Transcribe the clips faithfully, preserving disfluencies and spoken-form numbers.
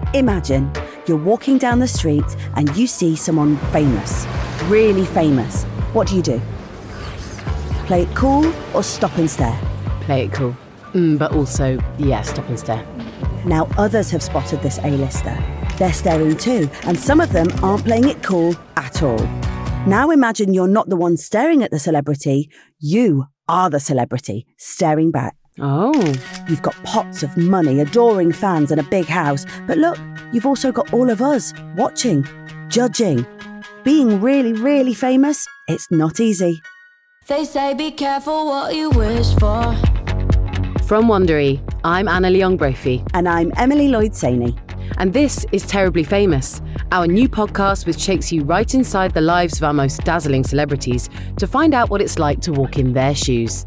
Imagine you're walking down the street and you see someone famous, really famous. What do you do? Play it cool or stop and stare? Play it cool. Mm, but also, yeah, stop and stare. Now others have spotted this A-lister. They're staring too, and some of them aren't playing it cool at all. Now imagine you're not the one staring at the celebrity, you are the celebrity staring back. Oh. You've got pots of money, adoring fans and a big house, but look, you've also got all of us watching, judging. Being really, really famous, it's not easy. They say be careful what you wish for. From Wondery, I'm Anna Leong Brophy. And I'm Emily Lloyd-Saney. And this is Terribly Famous, our new podcast which takes you right inside the lives of our most dazzling celebrities to find out what it's like to walk in their shoes.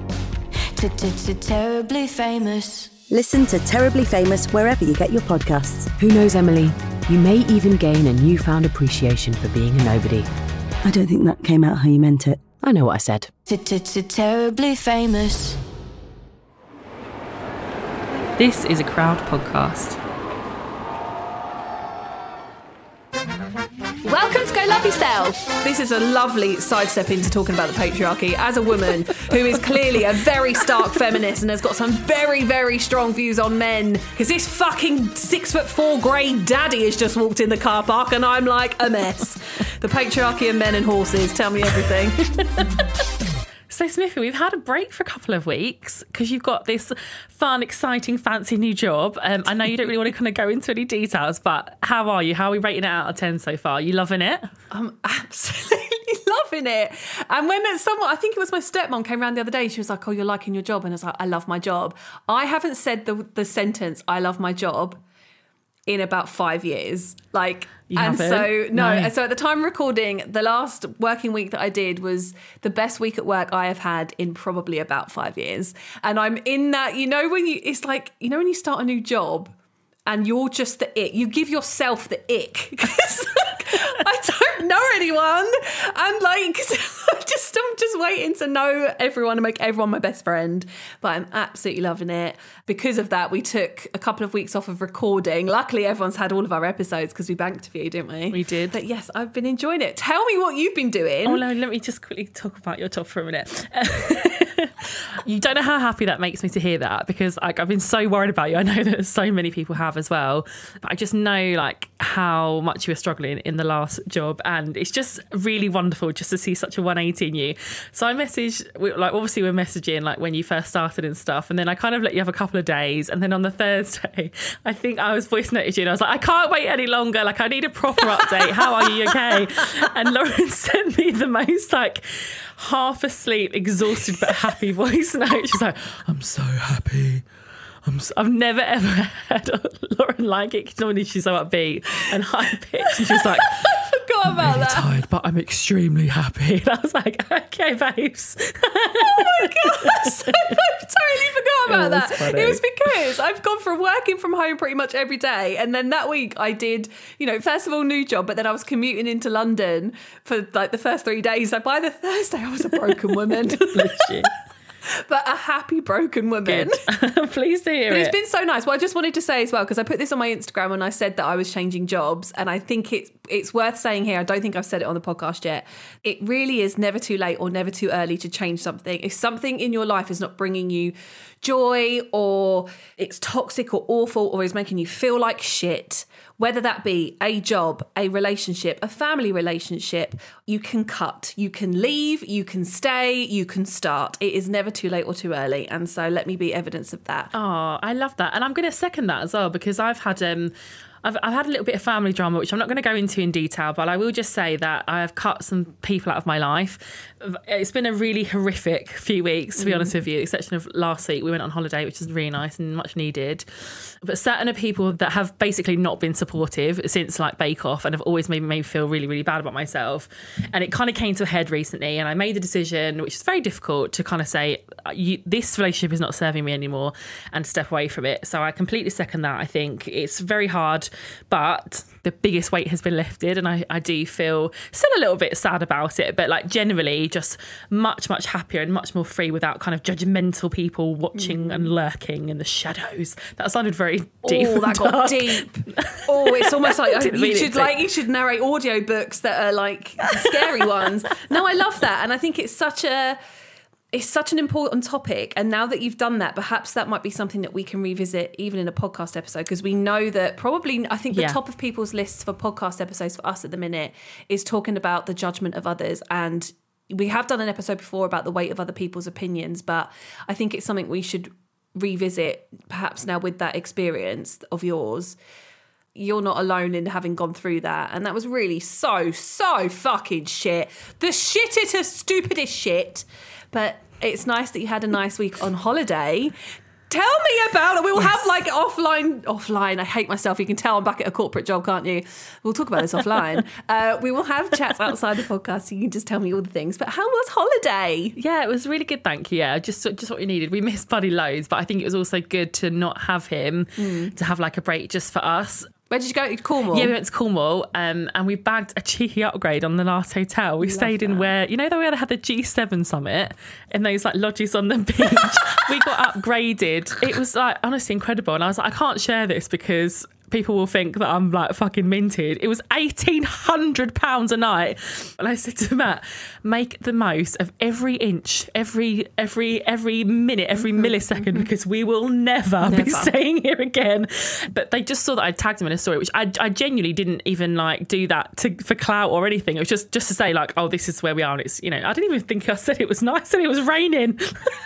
Terribly Famous. Listen to Terribly Famous wherever you get your podcasts. Who knows, Emily? You may even gain a newfound appreciation for being a nobody. I don't think that came out how you meant it. I know what I said. Terribly Famous. This is a Crowd podcast. Welcome to Go Love Yourself. This is a lovely sidestep into talking about the patriarchy as a woman who is clearly a very stark feminist and has got some very, very strong views on men. Because this fucking six foot four grey daddy has just walked in the car park and I'm like a mess. The patriarchy of men and horses. Tell me everything. So, Smithy, we've had a break for a couple of weeks because you've got this fun, exciting, fancy new job. Um, I know you don't really want to kind of go into any details, but how are you? How are we rating it out of ten so far? You loving it? I'm absolutely loving it. And when someone, I think it was my stepmom, came around the other day, she was like, oh, you're liking your job? And I was like, I love my job. I haven't said the, the sentence, I love my job, in about five years. Like, you and haven't? so, no. no. So at the time of recording, the last working week that I did was the best week at work I have had in probably about five years. And I'm in that, you know, when you, it's like, you know, when you start a new job and you're just the ick, you give yourself the ick. Because like, I don't know anyone. And like, I'm just, I'm just waiting to know everyone and make everyone my best friend. But I'm absolutely loving it. Because of that, we took a couple of weeks off of recording. Luckily, everyone's had all of our episodes because we banked for you, didn't we? We did. But yes, I've been enjoying it. Tell me what you've been doing. Oh, no, let me just quickly talk about your job for a minute. You don't know how happy that makes me to hear that because like, I've been so worried about you. I know that so many people have as well. But I just know like how much you were struggling in the last job. And it's just really wonderful just to see such a one eighty in you. So I messaged, like obviously we're messaging like when you first started and stuff. And then I kind of let you have a couple of days. And then on the Thursday, I think I was voice noted you and I was like, I can't wait any longer. Like I need a proper update. How are you? Okay. And Lauren sent me the most like half asleep, exhausted but happy voice note. She's like, I'm so happy. I'm so, I've never ever heard Lauren like it because normally she's so upbeat and high pitched. And she's like, I forgot I'm about really that. tired, but I'm extremely happy. And I was like, okay, babes. Oh my God, so I totally forgot about It was that. funny. It was because I've gone from working from home pretty much every day. And then that week I did, you know, first of all, new job, but then I was commuting into London for like the first three days. So by the Thursday, I was a broken woman. Bless you. But a happy broken woman. Good. Pleased to hear But it. it's been so nice. Well, I just wanted to say as well, because I put this on my Instagram and I said that I was changing jobs. And I think it's, it's worth saying here, I don't think I've said it on the podcast yet. It really is never too late or never too early to change something. If something in your life is not bringing you joy or it's toxic or awful or is making you feel like shit, whether that be a job, a relationship, a family relationship, you can cut, you can leave, you can stay, you can start. It is never too late or too early. And so let me be evidence of that. Oh, I love that. And I'm going to second that as well because I've had... um. I've, I've had a little bit of family drama, which I'm not going to go into in detail, but I will just say that I have cut some people out of my life. It's been a really horrific few weeks, to be mm. honest with you, exception of last week. We went on holiday, which is really nice and much needed. But certain people that have basically not been supportive since like Bake Off and have always made me feel really, really bad about myself. And it kind of came to a head recently and I made the decision, which is very difficult, to kind of say, you, this relationship is not serving me anymore and step away from it. So I completely second that. I think it's very hard, but the biggest weight has been lifted and I, I do feel still a little bit sad about it, but like generally just much, much happier and much more free without kind of judgmental people watching mm. and lurking in the shadows. That sounded very deep. Oh, that got deep. Oh, it's almost like Didn't you mean it should to. like you should narrate audiobooks that are like scary ones. No, I love that, and I think it's such a it's such an important topic. And now that you've done that, perhaps that might be something that we can revisit even in a podcast episode, because we know that probably I think the Yeah. top of people's lists for podcast episodes for us at the minute is talking about the judgment of others. And we have done an episode before about the weight of other people's opinions, but I think it's something we should revisit perhaps now with that experience of yours. You're not alone in having gone through that. And that was really so, so fucking shit. The shittest, stupidest shit. But it's nice that you had a nice week on holiday. Tell me about it. We'll yes. have like offline, offline. I hate myself. You can tell I'm back at a corporate job, can't you? We'll talk about this offline. Uh, we will have chats outside the podcast so you can just tell me all the things. But how was holiday? Yeah, it was really good, thank you. Yeah, just just what we needed. We missed Buddy loads, but I think it was also good to not have him, mm. to have like a break just for us. Where did you go? Cornwall? Yeah, we went to Cornwall um, and we bagged a cheeky upgrade on the last hotel. We Love stayed in that. where, you know, where they had the G seven summit and those like lodges on the beach. We got upgraded. It was like honestly incredible. And I was like, I can't share this because people will think that I'm like fucking minted. It was eighteen hundred pounds a night. And I said to Matt, make the most of every inch, every every every minute, every mm-hmm, millisecond, mm-hmm. because we will never, never be staying here again. But they just saw that I tagged them in a story, which I, I genuinely didn't even like do that to, for clout or anything. It was just, just to say like, oh, this is where we are. And it's, you know, I didn't even think I said it was nice and it was raining.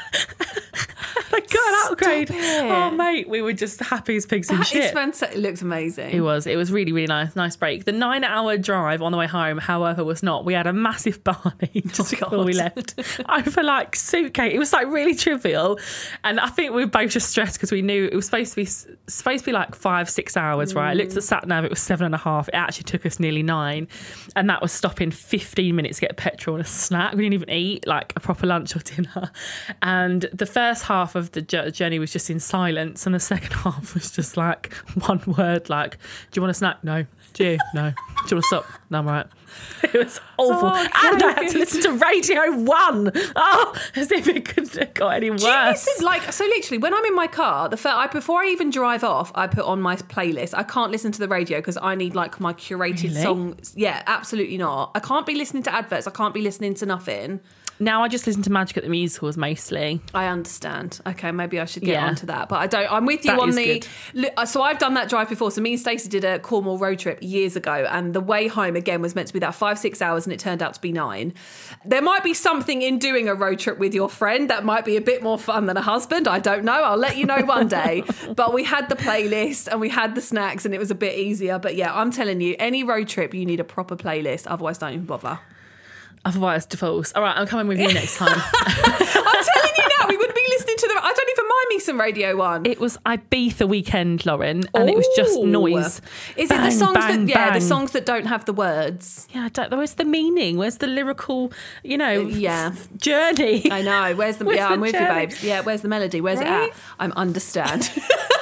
I got an upgrade. Oh, mate, we were just happy as pigs in shit. It's fantastic. It looks amazing. It was. It was really, really nice. Nice break. The nine-hour drive on the way home, however, was not. We had a massive Barney just oh, before we left over like suitcase. It was like really trivial, and I think we were both just stressed because we knew it was supposed to be supposed to be like five, six hours. Mm. Right? I looked at the sat nav. It was seven and a half. It actually took us nearly nine, and that was stopping fifteen minutes to get petrol and a snack. We didn't even eat like a proper lunch or dinner, and the first half of the journey was just in silence, and the second half was just like one word, like, do you want a snack? No. Do you? No. Do you want to stop? No, I'm right. It was awful. Oh, and I had to listen to Radio One. Oh, as if it couldn't have got any worse. Listen, like, so literally, when I'm in my car, the first, I, before I even drive off, I put on my playlist. I can't listen to the radio because I need like my curated really? songs. Yeah, absolutely not. I can't be listening to adverts. I can't be listening to nothing. Now I just listen to Magic at the Musicals mostly. I understand. Okay, maybe I should get yeah. onto that. But I don't. I'm with you that on is the. Good. So I've done that drive before. So me and Stacey did a Cornwall road trip years ago, and the way home again was meant to be that five six hours, and it turned out to be nine. There might be something in doing a road trip with your friend that might be a bit more fun than a husband. I don't know. I'll let you know one day. But we had the playlist and we had the snacks, and it was a bit easier. But yeah, I'm telling you, any road trip you need a proper playlist. Otherwise, don't even bother. Otherwise, divorce. All right, I'm coming with you next time. I'm telling you now, we would be listening to the. I don't even mind me some Radio One. It was Ibiza weekend, Lauren, and Ooh. It was just noise. Is bang, it the songs bang, that? Yeah, bang. the songs that don't have the words. Yeah, I don't, where's the meaning? Where's the lyrical? You know, yeah, journey. I know. Where's the? Where's yeah, the I'm with journey? you, babes. Yeah, where's the melody? Where's right? it at? I'm understand.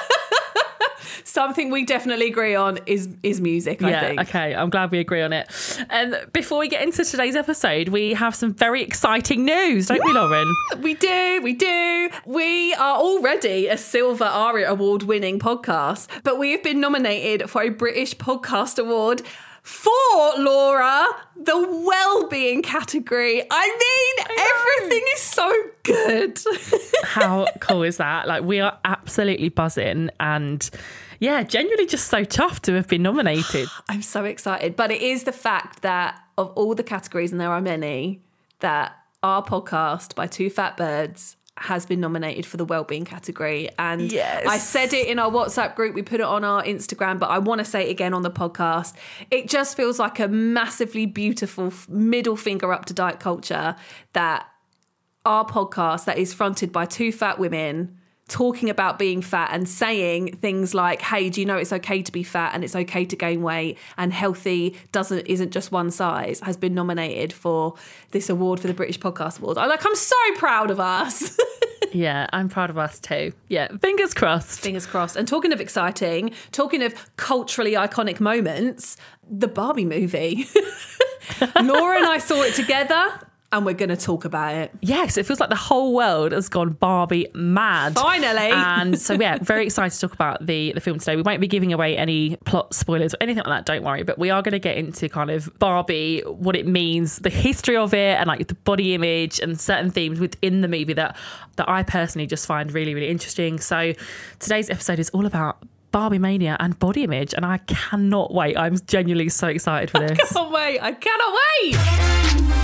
Something we definitely agree on is is music, I yeah, think. Okay, I'm glad we agree on it. And before we get into today's episode, we have some very exciting news, don't we, Lauren? We do, we do. We are already a Silver Aria Award winning podcast, but we have been nominated for a British Podcast Award for, Laura, the well-being category. I mean, I everything is so good. How cool is that? Like, we are absolutely buzzing, and yeah, genuinely just so tough to have been nominated. I'm so excited. But it is the fact that of all the categories, and there are many, that our podcast by Two Fat Birds has been nominated for the wellbeing category. And yes. I said it in our WhatsApp group, we put it on our Instagram, but I want to say it again on the podcast. It just feels like a massively beautiful middle finger up to diet culture that our podcast that is fronted by two fat women talking about being fat and saying things like, hey, do you know it's okay to be fat and it's okay to gain weight and healthy doesn't isn't just one size, has been nominated for this award for the British Podcast Award. I'm like, I'm so proud of us. Yeah, I'm proud of us too. Yeah, fingers crossed. Fingers crossed. And talking of exciting, talking of culturally iconic moments, the Barbie movie. Laura and I saw it together. And we're going to talk about it. Yes, it feels like the whole world has gone Barbie mad. Finally. And so, yeah, very excited to talk about the, the film today. We won't be giving away any plot spoilers or anything like that, don't worry. But we are going to get into kind of Barbie, what it means, the history of it, and like the body image and certain themes within the movie that, that I personally just find really, really interesting. So today's episode is all about Barbie mania and body image, and I cannot wait. I'm genuinely so excited for this. I can't wait. I cannot wait.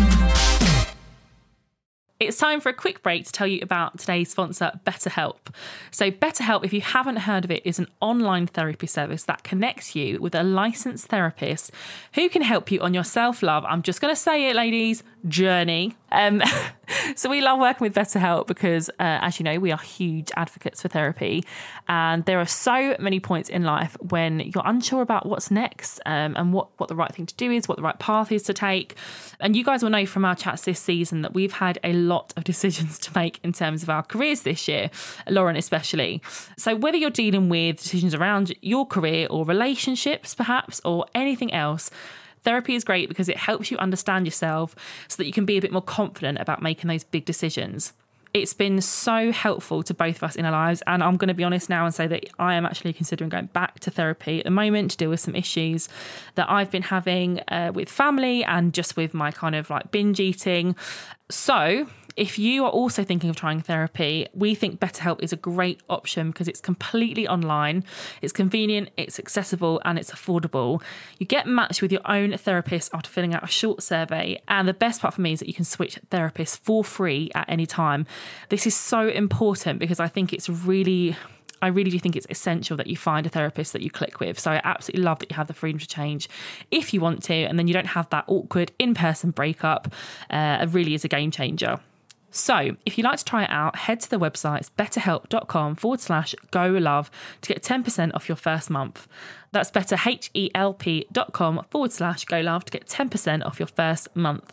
It's time for a quick break to tell you about today's sponsor, BetterHelp. So BetterHelp, if you haven't heard of it, is an online therapy service that connects you with a licensed therapist who can help you on your self-love. I'm just going to say it, ladies, journey. Um, so we love working with BetterHelp because, uh, as you know, we are huge advocates for therapy. And there are so many points in life when you're unsure about what's next um, and what, what the right thing to do is, what the right path is to take. And you guys will know from our chats this season that we've had a lot of decisions to make in terms of our careers this year, Lauren especially. So whether you're dealing with decisions around your career or relationships perhaps, or anything else, therapy is great because it helps you understand yourself so that you can be a bit more confident about making those big decisions. It's been so helpful to both of us in our lives, and I'm going to be honest now and say that I am actually considering going back to therapy at the moment to deal with some issues that I've been having uh, with family and just with my kind of like binge eating. So if you are also thinking of trying therapy, we think BetterHelp is a great option because it's completely online, it's convenient, it's accessible, and it's affordable. You get matched with your own therapist after filling out a short survey, and the best part for me is that you can switch therapists for free at any time. This is so important because I think it's really... I really do think it's essential that you find a therapist that you click with. So I absolutely love that you have the freedom to change if you want to, and then you don't have that awkward in-person breakup. Uh, it really is a game changer. So if you'd like to try it out, head to the website betterhelp.com forward slash go love to get ten percent off your first month. That's betterhelp.com forward slash go love to get ten percent off your first month.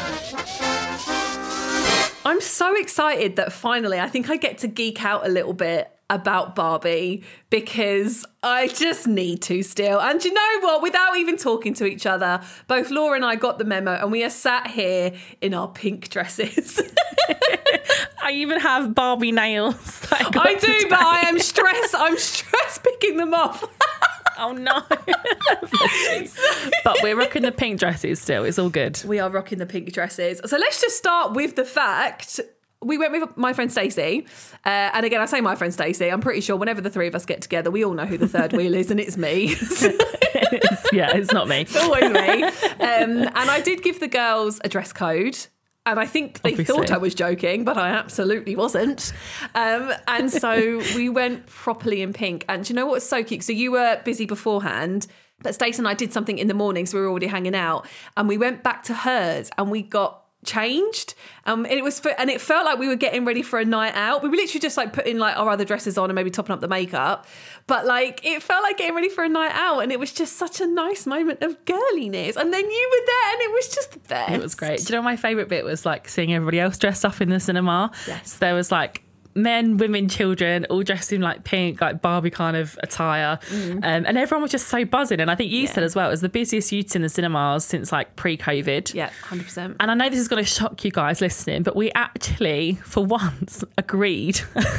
I'm so excited that finally I think I get to geek out a little bit about Barbie because I just need to still. And you know what? Without even talking to each other, both Laura and I got the memo and we are sat here in our pink dresses. I even have Barbie nails. I, I do, but I am stressed. I'm stressed picking them off. Oh no. But we're rocking the pink dresses still. It's all good. We are rocking the pink dresses. So let's just start with the fact... We went with my friend Stacey, uh, and again, I say my friend Stacey. I'm pretty sure whenever the three of us get together, we all know who the third wheel is, and it's me. it's, yeah, it's not me. It's always me. Um, and I did give the girls a dress code, and I think they Obviously. thought I was joking, but I absolutely wasn't. Um, and so we went properly in pink. And do you know what's so cute? So you were busy beforehand, but Stacey and I did something in the morning, so we were already hanging out, and we went back to hers, and we got changed um and it was for, and it felt like we were getting ready for a night out. We were literally just like putting like our other dresses on and maybe topping up the makeup, but like it felt like getting ready for a night out, and it was just such a nice moment of girliness. And then you were there and it was just the best. It was great. Do you know my favourite bit was like seeing everybody else dressed up in the cinema? Yes. So there was like men, women, children, all dressed in like pink, like Barbie kind of attire. Mm. Um, and everyone was just so buzzing. And I think you yeah. said as well, it was the busiest you'd seen the cinemas since like pre-COVID. Yeah, one hundred percent. And I know this is going to shock you guys listening, but we actually, for once, agreed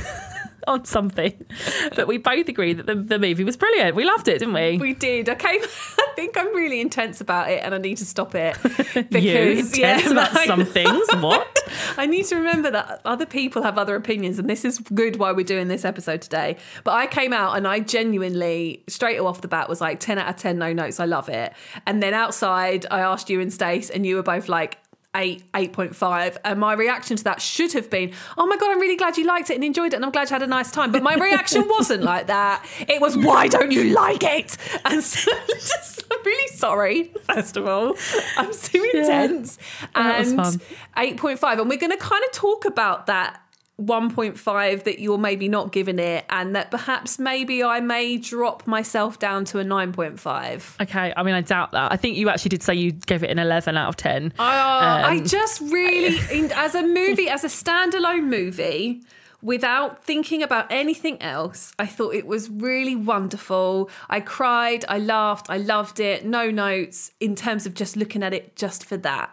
on something. But we both agreed that the, the movie was brilliant. We loved it, didn't we? We did. Okay, I think I'm really intense about it and I need to stop it. Because, you intense yeah, about some things? What? I need to remember that other people have other opinions, and this is good why we're doing this episode today. But I came out and I genuinely, straight off the bat, was like ten out of ten, no notes, I love it. And then outside, I asked you and Stace, and you were both like, eight, eight point five, and my reaction to that should have been, oh my God, I'm really glad you liked it and enjoyed it, and I'm glad you had a nice time. But my reaction wasn't like that. It was, why don't you like it? And so just, I'm really sorry, first of all. I'm too intense. Yeah, and that was fun. eight point five, and we're going to kind of talk about that one point five that you're maybe not giving it, and that perhaps maybe I may drop myself down to a nine point five. Okay, I mean, I doubt that. I think you actually did say you gave it an eleven out of ten. Uh, um, I just really, in, as a movie, as a standalone movie, without thinking about anything else, I thought it was really wonderful. I cried, I laughed, I loved it. No notes in terms of just looking at it just for that.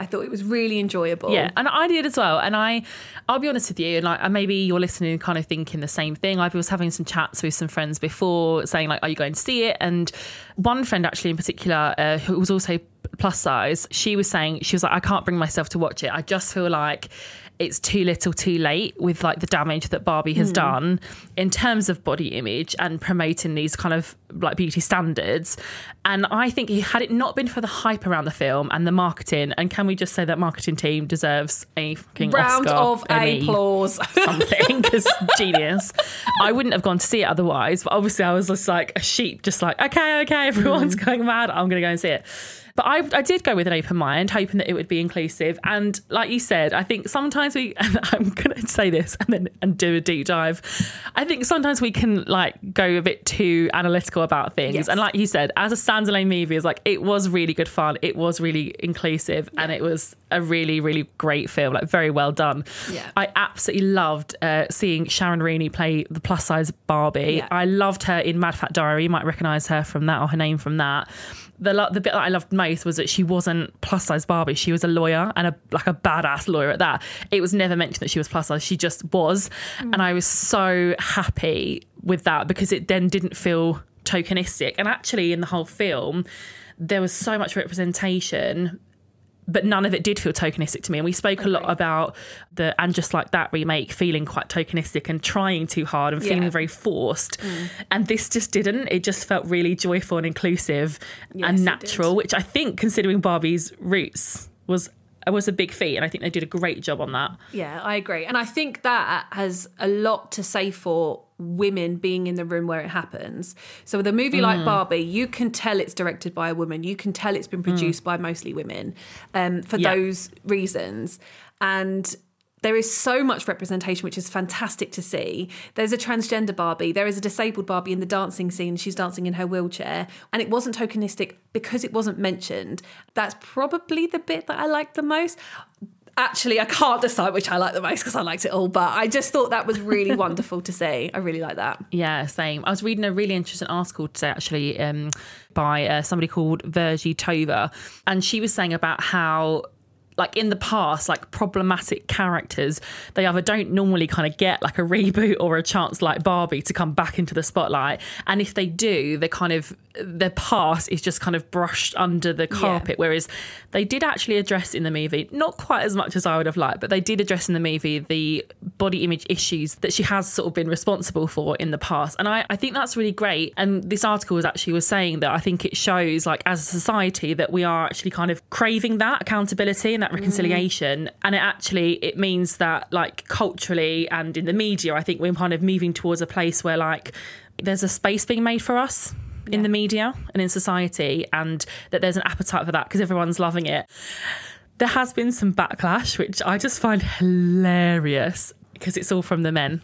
I thought it was really enjoyable. Yeah, and I did as well. And I, I'll be honest with you, and like and maybe you're listening and kind of thinking the same thing. I was having some chats with some friends before saying like, are you going to see it? And one friend actually in particular, uh, who was also plus size, she was saying, she was like, I can't bring myself to watch it. I just feel like it's too little too late with like the damage that Barbie has mm. done in terms of body image and promoting these kind of like beauty standards. And I think had it not been for the hype around the film and the marketing, and can we just say that marketing team deserves a fucking round Oscar, of Emmy, applause, something, because genius. I wouldn't have gone to see it otherwise, but obviously I was just like a sheep, just like, okay, okay, everyone's mm. going mad, I'm going to go and see it. But I, I did go with an open mind, hoping that it would be inclusive. And like you said, I think sometimes we, and I'm going to say this and then and do a deep dive. I think sometimes we can like go a bit too analytical about things. Yes. And like you said, as a standalone movie, it's like, it was really good fun. It was really inclusive yeah. and it was a really, really great film, like very well done. Yeah. I absolutely loved uh, seeing Sharon Rooney play the plus size Barbie. Yeah. I loved her in Mad Fat Diary. You might recognise her from that or her name from that. The the bit that I loved most was that she wasn't plus size Barbie. She was a lawyer, and a like a badass lawyer at that. It was never mentioned that she was plus size. She just was. Mm. And I was so happy with that because it then didn't feel tokenistic. And actually in the whole film, there was so much representation, but none of it did feel tokenistic to me. And we spoke okay. a lot about the And Just Like That remake feeling quite tokenistic and trying too hard and feeling yeah. very forced. Mm. And this just didn't. It just felt really joyful and inclusive yes, and natural, which I think, considering Barbie's roots, was was a big feat. And I think they did a great job on that. Yeah, I agree. And I think that has a lot to say for women being in the room where it happens. So with a movie mm. like Barbie, you can tell it's directed by a woman. You can tell it's been produced mm. by mostly women um, for yeah. those reasons. And there is so much representation, which is fantastic to see. There's a transgender Barbie. There is a disabled Barbie in the dancing scene. She's dancing in her wheelchair. And it wasn't tokenistic because it wasn't mentioned. That's probably the bit that I liked the most. Actually, I can't decide which I like the most because I liked it all, but I just thought that was really wonderful to see. I really like that. Yeah, same. I was reading a really interesting article today, actually, um, by uh, somebody called Virgie Tova, and she was saying about how, like in the past, like problematic characters, they either don't normally kind of get like a reboot or a chance like Barbie to come back into the spotlight. And if they do, they kind of, their past is just kind of brushed under the carpet. Yeah. Whereas they did actually address in the movie, not quite as much as I would have liked, but they did address in the movie the body image issues that she has sort of been responsible for in the past. And I, I think that's really great. And this article was actually was saying that I think it shows, like, as a society, that we are actually kind of craving that accountability and that reconciliation. Mm. And it actually, it means that, like, culturally and in the media, I think we're kind of moving towards a place where, like, there's a space being made for us in yeah. the media and in society, and that there's an appetite for that because everyone's loving it. There has been some backlash, which I just find hilarious because it's all from the men.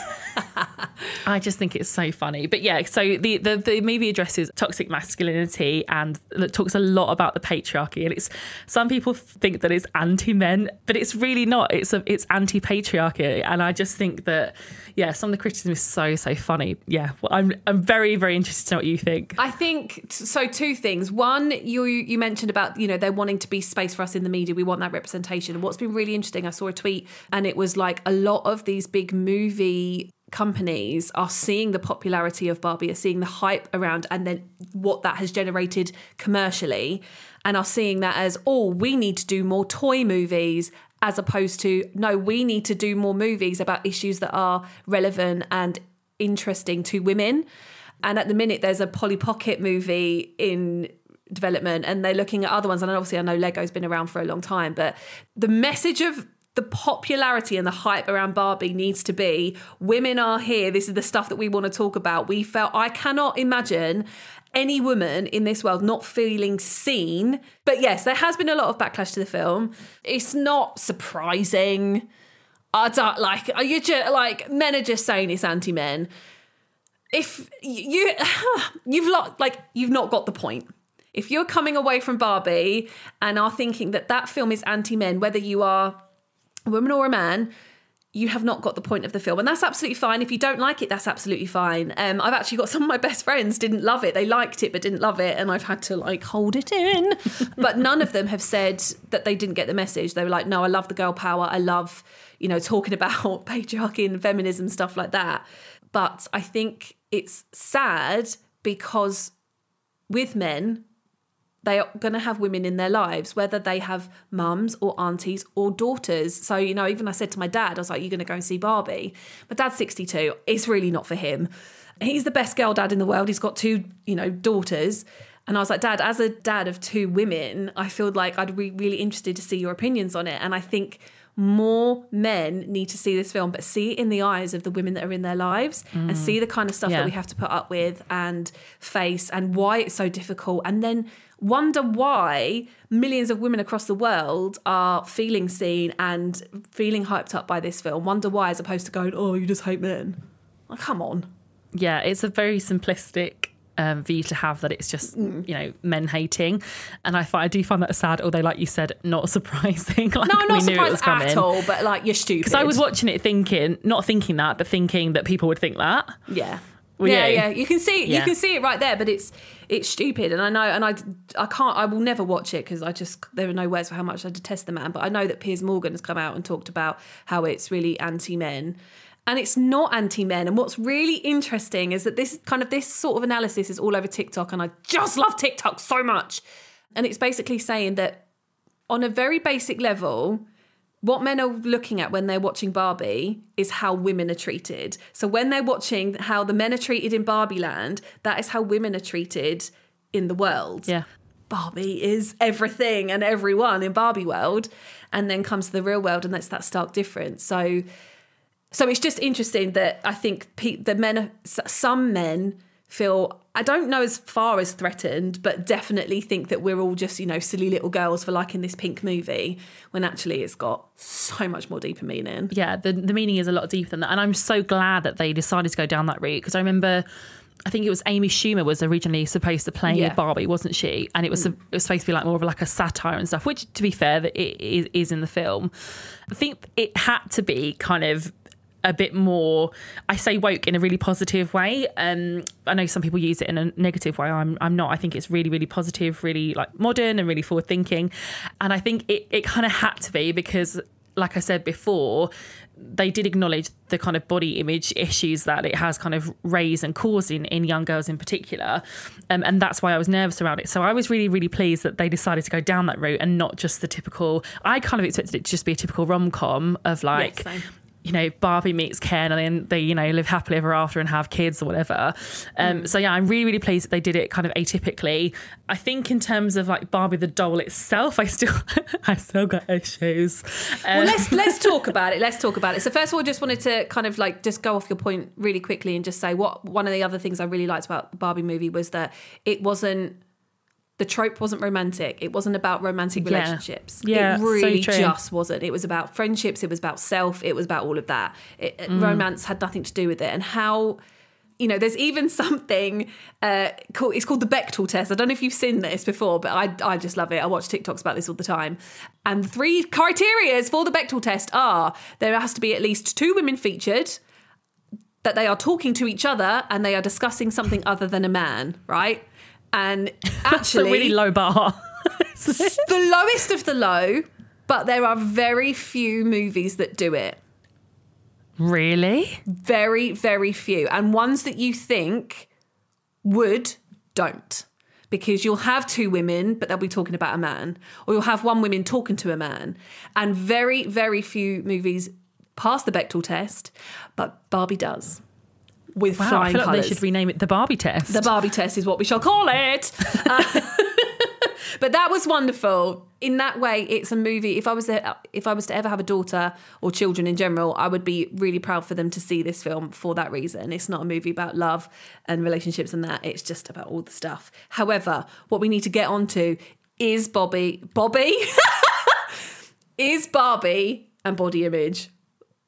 I just think it's so funny. But yeah, so the, the, the movie addresses toxic masculinity and it talks a lot about the patriarchy. And it's, some people think that it's anti-men, but it's really not. It's a, it's anti-patriarchy. And I just think that, yeah, some of the criticism is so, so funny. Yeah, well, I'm I'm very, very interested to know what you think. I think, so two things. One, you you mentioned about, you know, they're wanting to be space for us in the media. We want that representation. And what's been really interesting, I saw a tweet and it was like a lot of these big movie companies are seeing the popularity of Barbie, are seeing the hype around and then what that has generated commercially, and are seeing that as, oh, we need to do more toy movies, as opposed to, no, we need to do more movies about issues that are relevant and interesting to women. And at the minute, there's a Polly Pocket movie in development and they're looking at other ones. And obviously I know Lego's been around for a long time, but the message of the popularity and the hype around Barbie needs to be, women are here, this is the stuff that we want to talk about. We felt, I cannot imagine any woman in this world not feeling seen. But yes, there has been a lot of backlash to the film. It's not surprising. I don't like, are you just like, men are just saying it's anti-men. If you, you've not, like, you've not got the point. If you're coming away from Barbie and are thinking that that film is anti-men, whether you are a woman or a man, you have not got the point of the film. And that's absolutely fine. If you don't like it, that's absolutely fine. Um, I've actually got some of my best friends didn't love it. They liked it, but didn't love it. And I've had to like hold it in. But none of them have said that they didn't get the message. They were like, no, I love the girl power. I love, you know, talking about patriarchy and feminism, stuff like that. But I think it's sad because with men, they are going to have women in their lives, whether they have mums or aunties or daughters. So, you know, even I said to my dad, I was like, you're going to go and see Barbie. My dad's sixty-two. It's really not for him. He's the best girl dad in the world. He's got two, you know, daughters. And I was like, Dad, as a dad of two women, I feel like I'd be really interested to see your opinions on it. And I think more men need to see this film, but see it in the eyes of the women that are in their lives mm. and see the kind of stuff yeah. that we have to put up with and face and why it's so difficult. And then wonder why millions of women across the world are feeling seen and feeling hyped up by this film. Wonder why, as opposed to going, oh, you just hate men. Like, come on. Yeah, it's a very simplistic um, view to have, that it's just, mm. you know, men hating. And I find, I do find that sad, although, like you said, not surprising. Like, no, not we knew it was surprised coming. at all, but like, you're stupid. Because I was watching it thinking, not thinking that, but thinking that people would think that. Yeah. Were yeah, you? yeah, you can see, Yeah. you can see it right there, but it's it's stupid, and I know, and I, I can't, I will never watch it because I just there are no words for how much I detest the man. But I know that Piers Morgan has come out and talked about how it's really anti-men, and it's not anti-men. And what's really interesting is that this kind of this sort of analysis is all over TikTok, and I just love TikTok so much. And it's basically saying that on a very basic level, what men are looking at when they're watching Barbie is how women are treated. So when they're watching how the men are treated in Barbie Land, that is how women are treated in the world. Yeah. Barbie is everything and everyone in Barbie world, and then comes to the real world, and that's that stark difference. So, so it's just interesting that I think pe- the men, some men feel, I don't know as far as threatened, but definitely think that we're all just, you know, silly little girls for liking this pink movie, when actually it's got so much more deeper meaning. Yeah, the, the meaning is a lot deeper than that. And I'm so glad that they decided to go down that route, because I remember, I think it was Amy Schumer was originally supposed to play Yeah. Barbie, wasn't she? And it was, mm. it was supposed to be like more of like a satire and stuff, which, to be fair, that it is, is in the film. I think it had to be kind of a bit more, I say woke in a really positive way. Um, I know some people use it in a negative way. I'm I'm not. I think it's really, really positive, really like modern and really forward thinking. And I think it, it kind of had to be because, like I said before, they did acknowledge the kind of body image issues that it has kind of raised and caused in, in young girls in particular. Um, and that's why I was nervous around it. So I was really, really pleased that they decided to go down that route and not just the typical, I kind of expected it to just be a typical rom-com of like, Yes, you know, Barbie meets Ken and then they, you know, live happily ever after and have kids or whatever. Um, mm. So yeah, I'm really, really pleased that they did it kind of atypically. I think in terms of like Barbie the doll itself, I still, I still got issues. Um, Well, let's let's talk about it. Let's talk about it. So first of all, I just wanted to kind of like just go off your point really quickly and just say what one of the other things I really liked about the Barbie movie was that it wasn't, the trope wasn't romantic. It wasn't about romantic Yeah. relationships. Yeah, it really so true. just wasn't. It was about friendships. It was about self. It was about all of that. It, Mm. Romance had nothing to do with it. And how, you know, there's even something uh, called, it's called the Bechdel test. I don't know if you've seen this before, but I, I just love it. I watch TikToks about this all the time. And the three criteria for the Bechdel test are there has to be at least two women featured, that they are talking to each other and they are discussing something other than a man, right? And That's actually, a really low bar. the lowest of the low, but there are very few movies that do it. Really? Very, very few. And ones that you think would, don't. Because you'll have two women, but they'll be talking about a man. Or you'll have one woman talking to a man. And very, very few movies pass the Bechdel test, but Barbie does. With Wow, I flying feel like colours. they should rename it the Barbie test. The Barbie test is what we shall call it. Uh, but that was wonderful. In that way, it's a movie. If I was to, if I was to ever have a daughter or children in general, I would be really proud for them to see this film for that reason. It's not a movie about love and relationships and that. It's just about all the stuff. However, what we need to get onto is Bobby, Bobby, is Barbie and body image.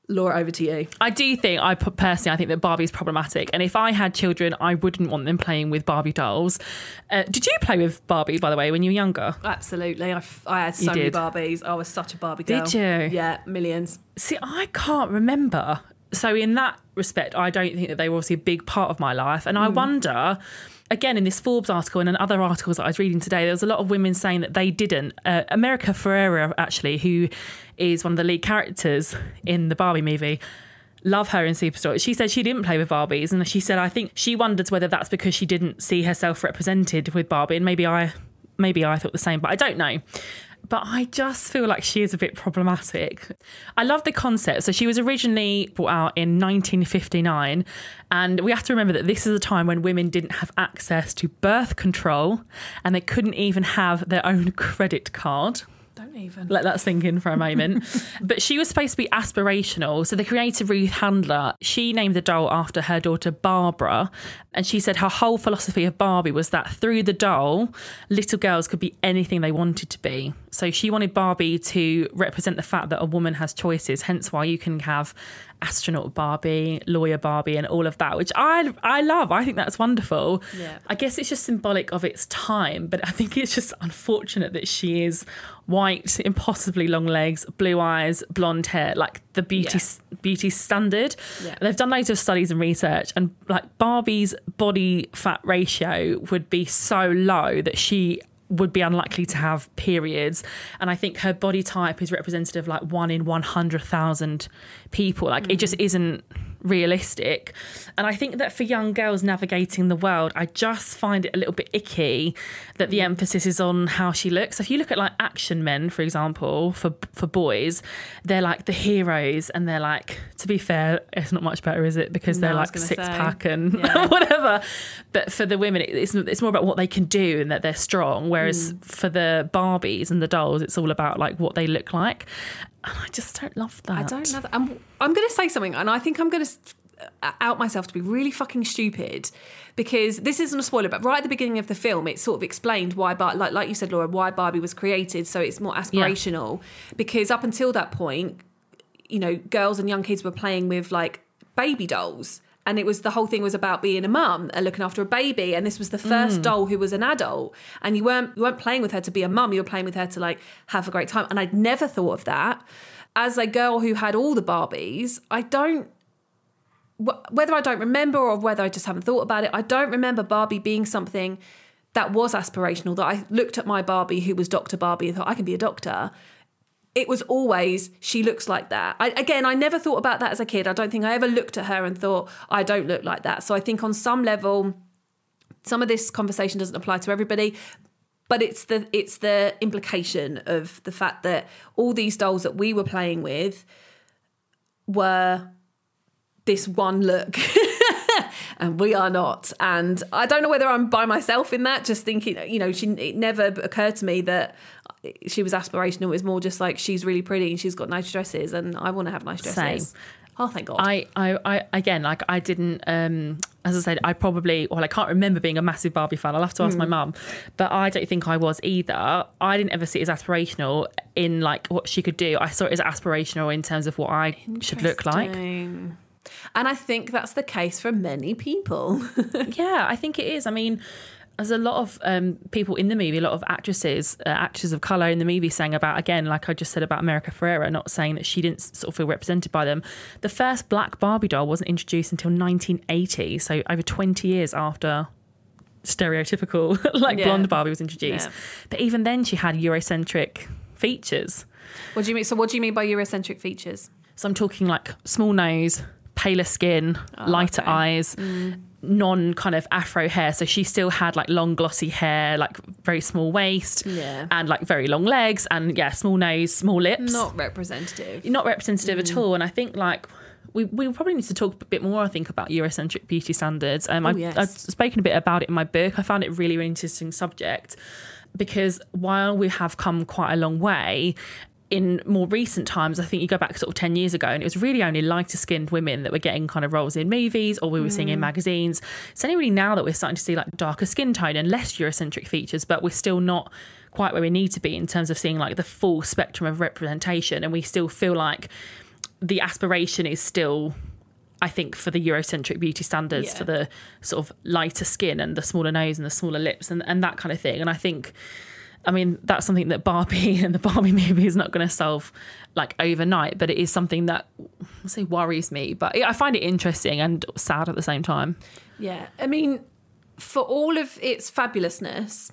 Laura, over to you. I do think, I put personally, I think that Barbie's problematic. And if I had children, I wouldn't want them playing with Barbie dolls. Uh, did you play with Barbie, by the way, when you were younger? Absolutely. I, f- I had so many Barbies. I was such a Barbie girl. Did you? Yeah, millions. See, I can't remember. So in that respect, I don't think that they were obviously a big part of my life. And I mm. wonder, again, in this Forbes article and in other articles that I was reading today, there was a lot of women saying that they didn't. Uh, America Ferrera, actually, who is one of the lead characters in the Barbie movie, love her in Superstore. She said she didn't play with Barbies. And she said, I think she wonders whether that's because she didn't see herself represented with Barbie. And maybe I, maybe I thought the same, but I don't know. But I just feel like she is a bit problematic. I love the concept. So she was originally brought out in nineteen fifty-nine. And we have to remember that this is a time when women didn't have access to birth control and they couldn't even have their own credit card. Don't even. Let that sink in for a moment. But she was supposed to be aspirational. So the creator, Ruth Handler, she named the doll after her daughter Barbara. And she said her whole philosophy of Barbie was that through the doll, little girls could be anything they wanted to be. So she wanted Barbie to represent the fact that a woman has choices, hence why you can have astronaut Barbie, lawyer Barbie and all of that, which I I love. I think that's wonderful. Yeah. I guess it's just symbolic of its time, but I think it's just unfortunate that she is white, impossibly long legs, blue eyes, blonde hair, like the beauty yeah. beauty standard. Yeah. They've done loads of studies and research, and like Barbie's body fat ratio would be so low that she would be unlikely to have periods. And I think her body type is representative of like one in one hundred thousand people. Like mm. it just isn't realistic. And I think that for young girls navigating the world, I just find it a little bit icky that the emphasis is on how she looks. So if you look at like action men, for example, for for boys, they're like the heroes and they're like, to be fair, it's not much better, is it? Because no, they're like six say. pack and yeah. whatever. But for the women, it's, it's more about what they can do and that they're strong. Whereas mm. for the Barbies and the dolls, it's all about like what they look like. And I just don't love that. I don't love that. I'm, I'm going to say something, and I think I'm going to out myself to be really fucking stupid, because this isn't a spoiler, but right at the beginning of the film, it sort of explained why, Bar- like like you said, Laura, why Barbie was created. So it's more aspirational, yeah. because up until that point, you know, girls and young kids were playing with like baby dolls. And it was, the whole thing was about being a mum and looking after a baby. And this was the first mm. doll who was an adult. And you weren't you weren't playing with her to be a mum. You were playing with her to like have a great time. And I'd never thought of that. As a girl who had all the Barbies, I don't, whether I don't remember or whether I just haven't thought about it, I don't remember Barbie being something that was aspirational, that I looked at my Barbie who was Doctor Barbie and thought, I can be a doctor. It was always, she looks like that. I, again, I never thought about that as a kid. I don't think I ever looked at her and thought, I don't look like that. So I think on some level, some of this conversation doesn't apply to everybody, but it's the it's the implication of the fact that all these dolls that we were playing with were this one look. And we are not. And I don't know whether I'm by myself in that, just thinking, you know, she, it never occurred to me that she was aspirational. It was more just like, she's really pretty and she's got nice dresses and I want to have nice dresses. Same. Oh, thank God. I, I, I again, like I didn't, um, as I said, I probably, well, I can't remember being a massive Barbie fan. I'll have to ask mm. my mum, but I don't think I was either. I didn't ever see it as aspirational in like what she could do. I saw it as aspirational in terms of what I should look like. And I think that's the case for many people. Yeah, I think it is. I mean, there's a lot of um, people in the movie, a lot of actresses, uh, actors of colour in the movie saying about, again, like I just said about America Ferrera, not saying that she didn't sort of feel represented by them. The first black Barbie doll wasn't introduced until nineteen eighty, so over twenty years after stereotypical like yeah. blonde Barbie was introduced. Yeah. But even then she had Eurocentric features. What do you mean? So what do you mean by Eurocentric features? So I'm talking like small nose, paler skin, oh, lighter okay. eyes, mm. non kind of afro hair. So she still had like long glossy hair, like very small waist yeah. and like very long legs and yeah, small nose, small lips. Not representative. Not representative mm. at all. And I think like we, we probably need to talk a bit more, I think, about Eurocentric beauty standards. Um, oh, I've, yes. I've spoken a bit about it in my book. I found it really, really interesting subject because while we have come quite a long way, in more recent times, I think you go back sort of ten years ago and it was really only lighter skinned women that were getting kind of roles in movies or we were mm. seeing in magazines. It's only really now that we're starting to see like darker skin tone and less Eurocentric features, but we're still not quite where we need to be in terms of seeing like the full spectrum of representation. And we still feel like the aspiration is still, I think, for the Eurocentric beauty standards, Yeah. for the sort of lighter skin and the smaller nose and the smaller lips and, and that kind of thing. And I think, I mean, that's something that Barbie and the Barbie movie is not going to solve like overnight, but it is something that, I'll say, worries me. But I find it interesting and sad at the same time. Yeah. I mean, for all of its fabulousness,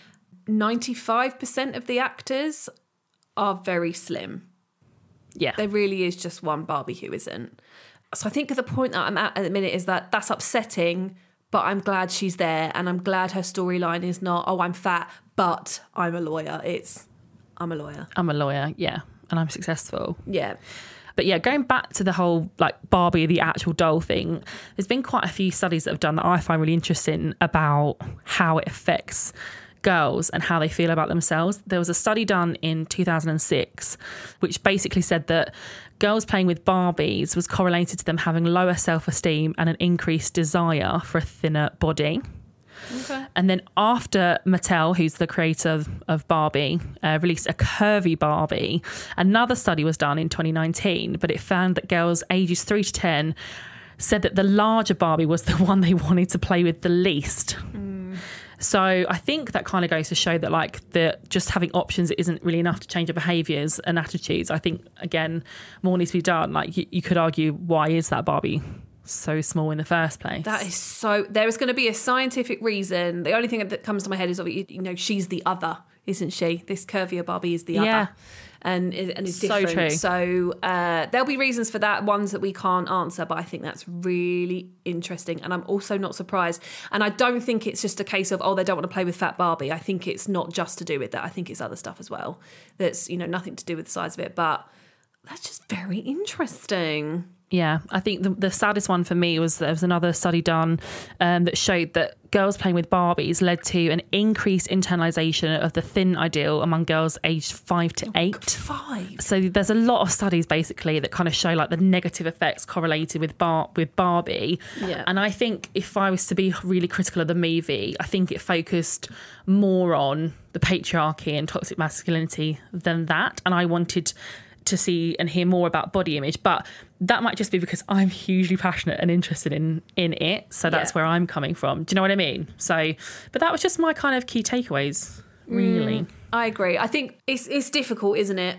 ninety-five percent of the actors are very slim. Yeah. There really is just one Barbie who isn't. So I think the point that I'm at at the minute is that that's upsetting, but I'm glad she's there, and I'm glad her storyline is not, oh, I'm fat, but I'm a lawyer. It's, I'm a lawyer. I'm a lawyer, yeah, and I'm successful. Yeah. But yeah, going back to the whole like Barbie, the actual doll thing, there's been quite a few studies that have done that I find really interesting about how it affects girls and how they feel about themselves. There was a study done in two thousand six which basically said that girls playing with Barbies was correlated to them having lower self-esteem and an increased desire for a thinner body. Okay. And then after Mattel, who's the creator of, of Barbie, uh, released a curvy Barbie, another study was done in twenty nineteen, but it found that girls ages three to ten said that the larger Barbie was the one they wanted to play with the least. Mm. So I think that kind of goes to show that like the just having options isn't really enough to change your behaviours and attitudes. I think, again, more needs to be done. Like you, you could argue, why is that Barbie so small in the first place? That is so... There is going to be a scientific reason. The only thing that comes to my head is, you know, she's the other, isn't she? This curvier Barbie is the yeah. other. And, and it's So different. true. So uh, there'll be reasons for that, ones that we can't answer, but I think that's really interesting. And I'm also not surprised. And I don't think it's just a case of, oh, they don't want to play with fat Barbie. I think it's not just to do with that. I think it's other stuff as well. That's, you know, nothing to do with the size of it. But that's just very interesting. Yeah, I think the, the saddest one for me was there was another study done um, that showed that girls playing with Barbies led to an increased internalisation of the thin ideal among girls aged five to eight. Five. So there's a lot of studies basically that kind of show like the negative effects correlated with Bar- with Barbie. Yeah. And I think if I was to be really critical of the movie, I think it focused more on the patriarchy and toxic masculinity than that. And I wanted to see and hear more about body image, but that might just be because I'm hugely passionate and interested in in it, so that's yeah. where I'm coming from. Do you know what I mean? So, but that was just my kind of key takeaways, really. Mm, I agree. I think it's it's difficult, isn't it?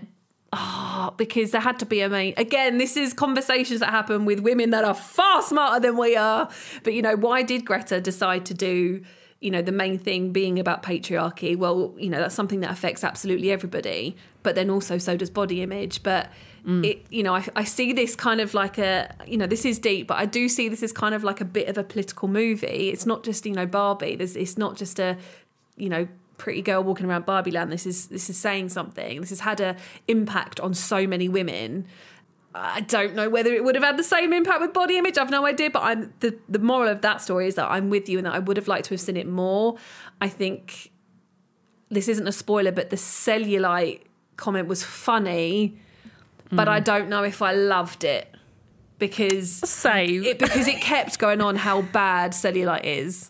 Oh, because there had to be a main... Again, this is conversations that happen with women that are far smarter than we are. But, you know, why did Greta decide to do, you know, the main thing being about patriarchy? Well, you know, that's something that affects absolutely everybody. But then also so does body image. But, mm. it, you know, I, I see this kind of like a, you know, this is deep, but I do see this as kind of like a bit of a political movie. It's not just, you know, Barbie. There's, it's not just a, you know, pretty girl walking around Barbie land. This is this is saying something. This has had an impact on so many women. I don't know whether it would have had the same impact with body image. I've no idea. But I'm the, the moral of that story is that I'm with you and that I would have liked to have seen it more. I think this isn't a spoiler, but the cellulite comment was funny, mm. but I don't know if I loved it because Same. it because it kept going on how bad cellulite is.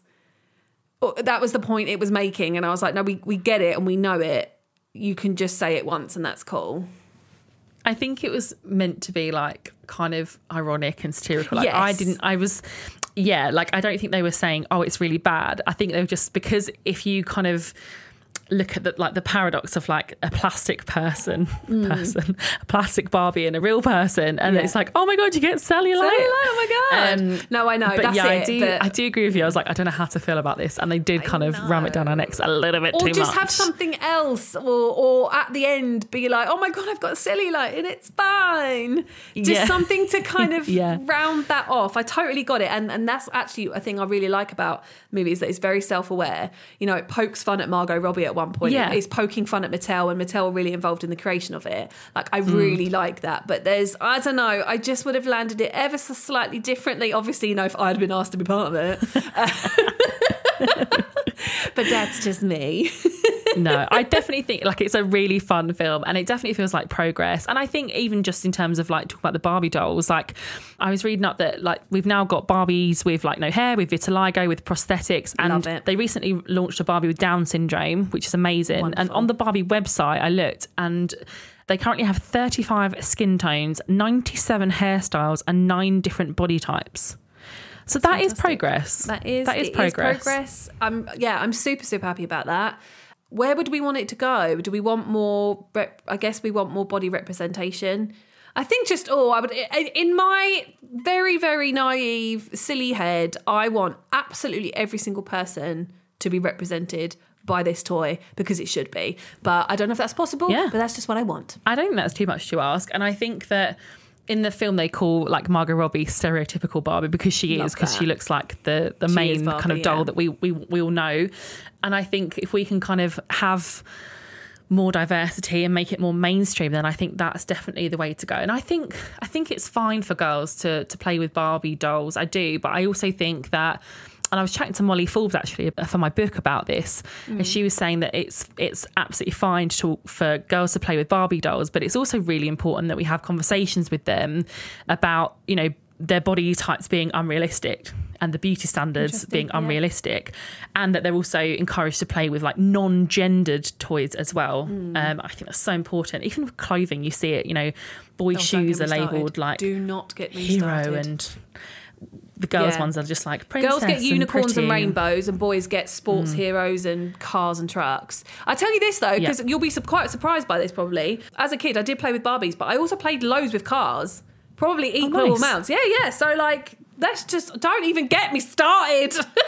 That was the point it was making, and I was like, no, we, we get it and we know it. You can just say it once and that's cool. I think it was meant to be like kind of ironic and satirical. Like yes. I didn't, I was, yeah, like I don't think they were saying, oh, it's really bad. I think they were just, because if you kind of look at the, like the paradox of like a plastic person, mm. person, a plastic Barbie and a real person, and yeah. it's like, oh my god, you get cellulite. Cellulite, oh my god. Um, no, I know. But that's yeah, it, I do. but... I do agree with you. I was like, I don't know how to feel about this, and they did kind I of know. ram it down our necks a little bit or too much. Or just have something else, or or at the end be like, oh my god, I've got cellulite and it's fine. Just yeah. something to kind of yeah. round that off. I totally got it, and and that's actually a thing I really like about movies, that it's very self-aware. You know, it pokes fun at Margot Robbie at one point. Yeah. It's poking fun at Mattel, and Mattel were really involved in the creation of it. Like, I really mm. like that. But there's, I don't know, I just would have landed it ever so slightly differently. Obviously, you know, if I'd been asked to be part of it. But that's just me. No, I definitely think like it's a really fun film, and it definitely feels like progress. And I think even just in terms of like talking about the Barbie dolls, like I was reading up that like we've now got Barbies with like no hair, with vitiligo, with prosthetics, and Love it. they recently launched a Barbie with Down syndrome, which is amazing. Wonderful. And on the Barbie website, I looked, and they currently have thirty-five skin tones, ninety-seven hairstyles, and nine different body types. So that Fantastic. is progress. That is that is it progress. Is progress. I'm yeah, I'm super super happy about that. Where would we want it to go? Do we want more? Rep- I guess we want more body representation. I think just oh, I would in my very very naive silly head, I want absolutely every single person to be represented by this toy because it should be. But I don't know if that's possible. Yeah. But that's just what I want. I don't think that's too much to ask. And I think that in the film they call like Margot Robbie stereotypical Barbie because she Love is, because that. she looks like the, the She main is Barbie, kind of doll yeah. that we, we, we all know. And I think if we can kind of have more diversity and make it more mainstream, then I think that's definitely the way to go. And I think I think it's fine for girls to to play with Barbie dolls. I do. But I also think that, and I was chatting to Molly Forbes actually for my book about this, mm. and she was saying that it's it's absolutely fine to, for girls to play with Barbie dolls, but it's also really important that we have conversations with them about, you know, their body types being unrealistic and the beauty standards being yeah. unrealistic, and that they're also encouraged to play with like non-gendered toys as well. Mm. Um, I think that's so important. Even with clothing, you see it, you know, boys' Oh, shoes are don't get me labelled started. like Do not get me hero started. and the girls' Yeah. ones are just like princess. Girls get unicorns and, and pretty. rainbows, and boys get sports Mm. heroes and cars and trucks. I tell you this though, because Yeah. you'll be su- quite surprised by this probably. As a kid, I did play with Barbies, but I also played loads with cars. Probably equal Oh, nice. amounts. Yeah, yeah. So like, let's just don't even get me started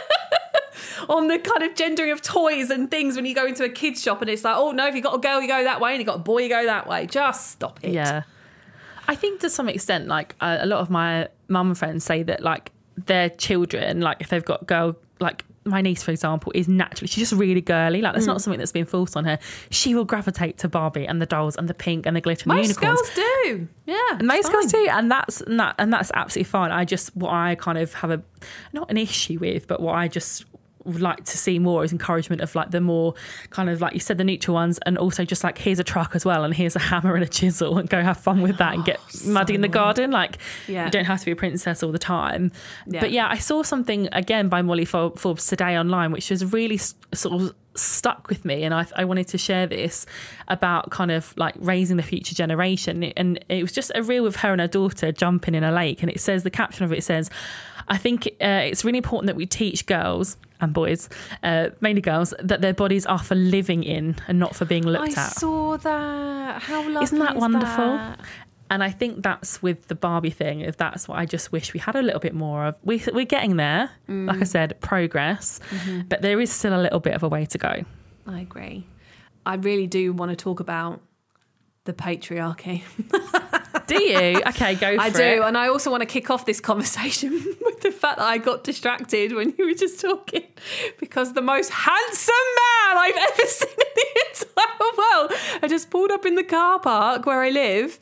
on the kind of gendering of toys and things when you go into a kid's shop and it's like, oh no, if you got a girl, you go that way, and you got a boy, you go that way. Just stop it. Yeah. I think to some extent, like uh, a lot of my mum friends say that like their children, like if they've got girl, like my niece, for example, is naturally, she's just really girly. Like that's Mm. not something that's been forced on her. She will gravitate to Barbie and the dolls and the pink and the glitter and the Most unicorns. girls do. Yeah. And most it's girls fine. do, and that's and that and that's absolutely fine. I just what I kind of have a not an issue with, but what I just would like to see more is encouragement of like the more kind of like you said, the neutral ones, and also just like here's a truck as well, and here's a hammer and a chisel, and go have fun with that and get so muddy in the well. garden. Like Yeah. you don't have to be a princess all the time. Yeah. But yeah, I saw something again by Molly Forbes today online, which was really s- sort of stuck with me, and I, I wanted to share this about kind of like raising the future generation. And it was just a reel of her and her daughter jumping in a lake, and it says, the caption of it says, I think uh, it's really important that we teach girls and boys, uh, mainly girls, that their bodies are for living in and not for being looked I at. saw that. How lovely Isn't that is wonderful? that? And I think that's with the Barbie thing, if that's what I just wish we had a little bit more of. We, we're getting there, Mm. like I said, progress, Mm-hmm. but there is still a little bit of a way to go. I agree. I really do want to talk about the patriarchy. Do you? Okay, go for I it. do. And I also want to kick off this conversation with the fact that I got distracted when you were just talking, because the most handsome man I've ever seen in the entire world I just pulled up in the car park where I live,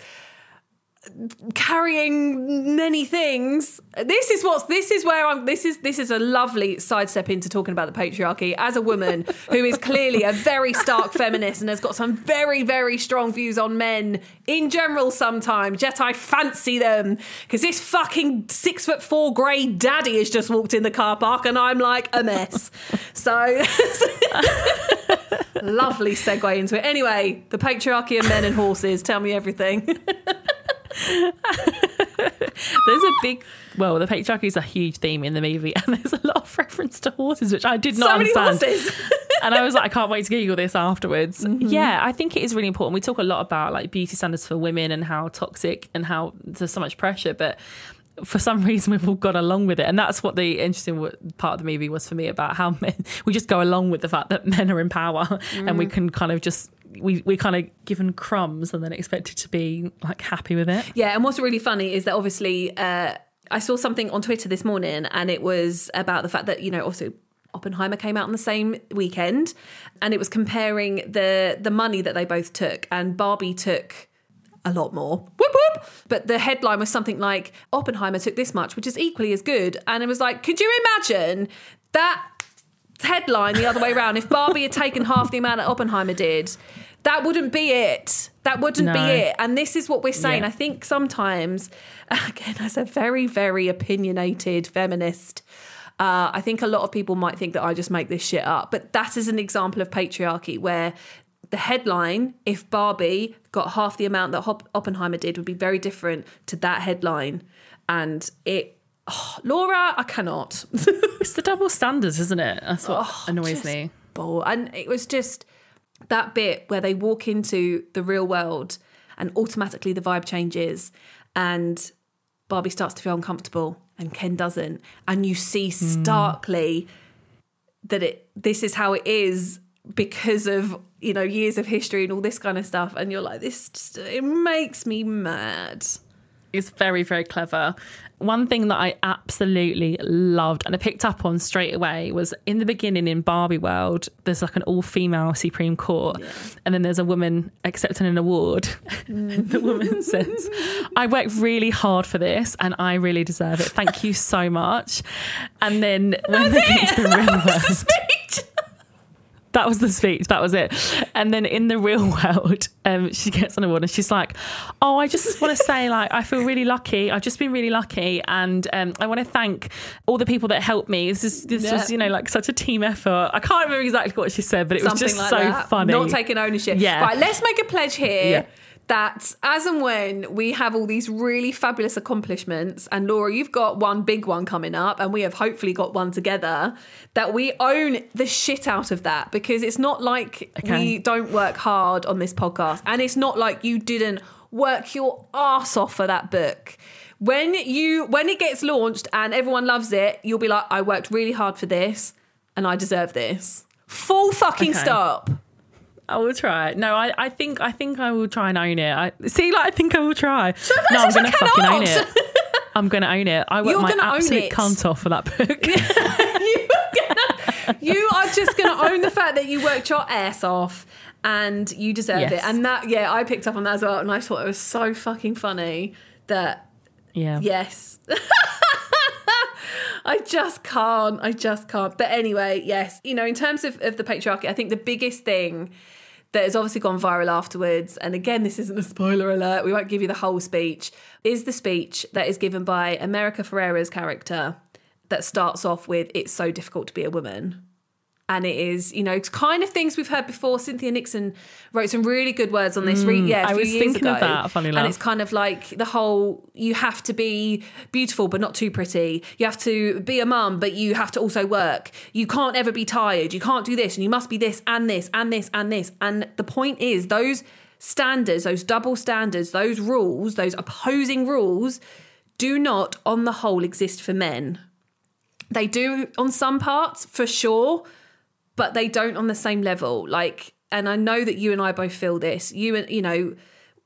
carrying many things. This is what's this is where I'm this is this is a lovely sidestep into talking about the patriarchy as a woman who is clearly a very stark feminist and has got some very very strong views on men in general sometimes, yet I fancy them, because this fucking six foot four grey daddy has just walked in the car park and I'm like a mess. So lovely segue into it. Anyway, the patriarchy of men and horses, tell me everything. There's a big, well, the patriarchy is a huge theme in the movie, and there's a lot of reference to horses, which I did not So many understand. horses. And I was like, I can't wait to Google this afterwards. Mm-hmm. Yeah, I think it is really important. We talk a lot about like beauty standards for women and how toxic and how there's so much pressure, but for some reason we've all gone along with it. And that's what the interesting w- part of the movie was for me, about how men, we just go along with the fact that men are in power mm. and we can kind of just, we, we kind of given crumbs and then expected to be like happy with it. Yeah, and what's really funny is that obviously uh, I saw something on Twitter this morning, and it was about the fact that, you know, also Oppenheimer came out on the same weekend, and it was comparing the the money that they both took, and Barbie took a lot more. Whoop whoop. But the headline was something like, Oppenheimer took this much, which is equally as good. And it was like, could you imagine that headline the other way around. If Barbie had taken half the amount that Oppenheimer did, that wouldn't be it. That wouldn't No. be it. And this is what we're saying. Yeah. I think sometimes, again, as a very, very opinionated feminist, uh, I think a lot of people might think that I just make this shit up. But that is an example of patriarchy where the headline, if Barbie got half the amount that Hop- Oppenheimer did, would be very different to that headline. And it, oh, Laura, I cannot. It's the double standards, isn't it? That's what Oh, annoys just me. ball. And it was just that bit where they walk into the real world and automatically the vibe changes and Barbie starts to feel uncomfortable and Ken doesn't. And you see starkly mm. that it this is how it is because of, you know, years of history and all this kind of stuff. And you're like, this just, it makes me mad. It's very, very clever. One thing that I absolutely loved and I picked up on straight away was in the beginning in Barbie World, there's like an all-female Supreme Court yeah. and then there's a woman accepting an award. Mm. And the woman says, I worked really hard for this and I really deserve it. Thank you so much. And then when they get to the real world... That was the speech. That was it. And then in the real world, um, she gets on a award and she's like, oh, I just want to say, like, I feel really lucky. I've just been really lucky. And um, I want to thank all the people that helped me. This is this yeah. was, you know, like such a team effort. I can't remember exactly what she said, but it Something was just like so that. funny. Not taking ownership. Yeah. Right, let's make a pledge here. Yeah. That as and when we have all these really fabulous accomplishments, and Laura, you've got one big one coming up, and we have hopefully got one together, that we own the shit out of that, because it's not like okay. we don't work hard on this podcast, and it's not like you didn't work your arse off for that book. When you when it gets launched and everyone loves it, you'll be like, I worked really hard for this, and I deserve this. Full fucking okay. stop. I will try. No, I, I think I think I will try and own it. I see, like I think I will try. So no, I'm going to fucking own it. I'm going to own it. I worked my absolute cunt off for that book. you, gonna, you are just going to own the fact that you worked your ass off and you deserve yes. it. And that, yeah, I picked up on that as well. And I thought it was so fucking funny that, yeah, yes. I just can't. I just can't. But anyway, yes. You know, in terms of, of the patriarchy, I think the biggest thing that has obviously gone viral afterwards, and again, this isn't a spoiler alert, we won't give you the whole speech, is the speech that is given by America Ferrera's character that starts off with, it's so difficult to be a woman. And it is, you know, it's kind of things we've heard before. Cynthia Nixon wrote some really good words on this. Re- yeah, a I few was years thinking ago. of that, funny enough. And it's kind of like the whole, you have to be beautiful but not too pretty. You have to be a mum, but you have to also work. You can't ever be tired. You can't do this, and you must be this and this and this and this. And the point is, those standards, those double standards, those rules, those opposing rules, do not, on the whole, exist for men. They do on some parts, for sure, but they don't on the same level. Like, and I know that you and I both feel this. You and, you know,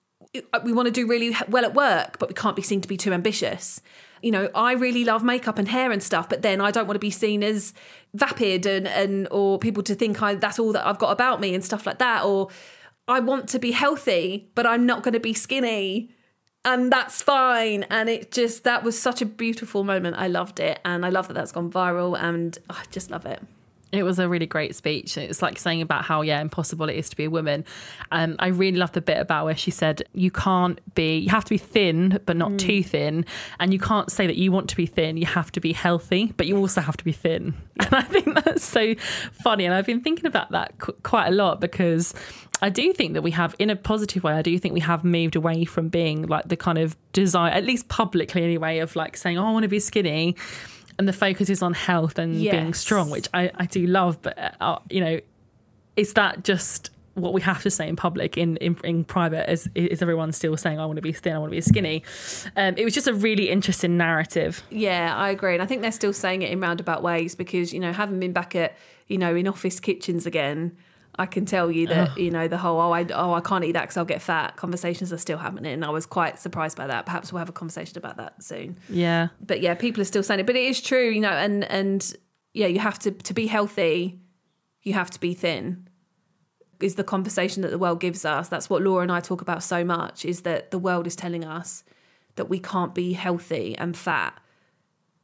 we want to do really well at work, but we can't be seen to be too ambitious. You know, I really love makeup and hair and stuff, but then I don't want to be seen as vapid and, and or people to think I that's all that I've got about me and stuff like that. Or I want to be healthy, but I'm not going to be skinny. And that's fine. And it just, that was such a beautiful moment. I loved it. And I love that that's gone viral, and oh, I just love it. It was a really great speech. It's like saying about how, yeah, impossible it is to be a woman. Um, I really love the bit about where she said, you can't be, you have to be thin, but not mm. too thin. And you can't say that you want to be thin. You have to be healthy, but you also have to be thin. And I think that's so funny. And I've been thinking about that qu- quite a lot, because I do think that we have, in a positive way, I do think we have moved away from being like the kind of desire, at least publicly anyway, of like saying, oh, I want to be skinny. And the focus is on health and yes. being strong, which I, I do love. But, uh, you know, is that just what we have to say in public? In in, in private, is, is everyone still saying, I want to be thin, I want to be skinny? Um, it was just a really interesting narrative. Yeah, I agree. And I think they're still saying it in roundabout ways, because, you know, having been back at, you know, in office kitchens again, I can tell you that, Ugh. you know, the whole, oh, I, oh, I can't eat that because I'll get fat conversations are still happening. And I was quite surprised by that. Perhaps we'll have a conversation about that soon. Yeah. But yeah, people are still saying it. But it is true, you know, and, and yeah, you have to, to be healthy, you have to be thin, is the conversation that the world gives us. That's what Laura and I talk about so much, is that the world is telling us that we can't be healthy and fat.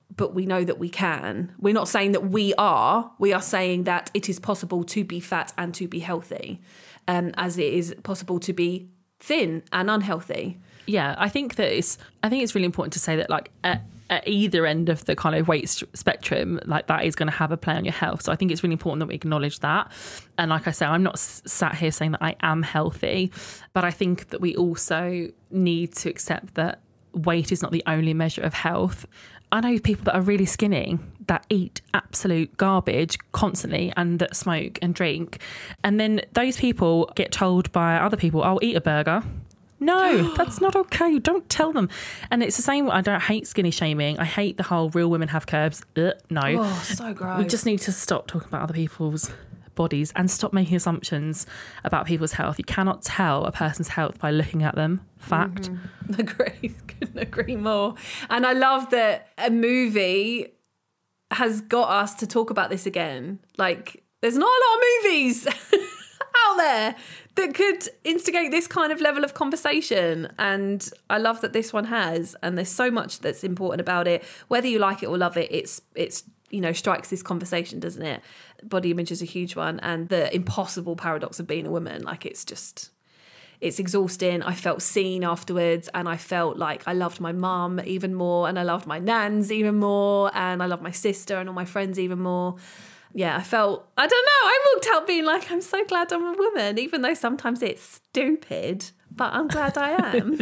but we know that we can. We're not saying that we are. We are saying that it is possible to be fat and to be healthy, um, as it is possible to be thin and unhealthy. Yeah, I think that it's. I think it's really important to say that, like, at, at either end of the kind of weight st- spectrum, like that is going to have a play on your health. So I think it's really important that we acknowledge that. And like I say, I'm not s- sat here saying that I am healthy, but I think that we also need to accept that weight is not the only measure of health. I know people that are really skinny that eat absolute garbage constantly and that smoke and drink. And then those people get told by other people, "I'll eat a burger." No, that's not okay. Don't tell them. And it's the same. I don't hate skinny shaming. I hate the whole real women have curves. Ugh, no. Oh, so gross. We just need to stop talking about other people's bodies and stop making assumptions about people's health. You cannot tell a person's health by looking at them. Fact. Mm-hmm. Agree. Couldn't agree more. And I love that a movie has got us to talk about this again. Like, there's not a lot of movies out there that could instigate this kind of level of conversation, and I love that this one has. And there's so much that's important about it. Whether you like it or love it, it's it's you know strikes this conversation, doesn't it? Body image is a huge one, and the impossible paradox of being a woman. Like, it's just it's exhausting. I felt seen afterwards, and I felt like I loved my mum even more, and I loved my nans even more, and I loved my sister and all my friends even more. Yeah, I felt, I don't know, I walked out being like, I'm so glad I'm a woman, even though sometimes it's stupid, but I'm glad I am.